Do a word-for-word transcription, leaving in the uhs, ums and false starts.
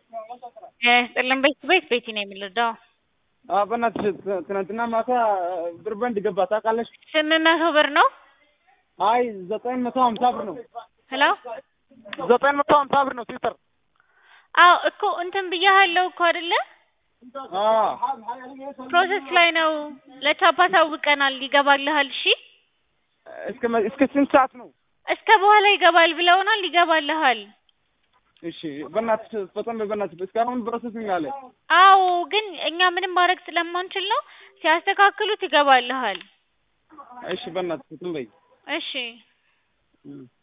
ያስጥልን ቤት ቤት ቤት ነው የሚልዳው አዎ በእናትሽ ትናንትና ማታ ብር በንድ ገባ ታውቃለሽ? ስምንት መቶ ብር ነው? አይ ዘጠኝ መቶ ሃምሳ ብር ነው። ሄሎ ዘጠኝ መቶ ሃምሳ ብር ነው ሲስተር። አዎ እኮ እንትን ብያለሁ እኮ አይደለ? አዎ ፕሮሰስ ላይ ነው። ለቻፓ ታውቀናል ይገባልሃል። እሺ እስከ እስከ ስንት ሰዓት ነው? እስከ በኋላ ይገባል ብለውናል። ይገባልሃል። እሺ በእናትሽ ፈጠን በእናትሽ እስካሁን ፕሮሰሲንግ አለ። አዎ ግን እኛ ምንም ማድረግ ስለማንችል ነው። ሲያስተካክሉት ይገባልሃል። እሺ በእናትሽ ፈጠን በይ። እሺ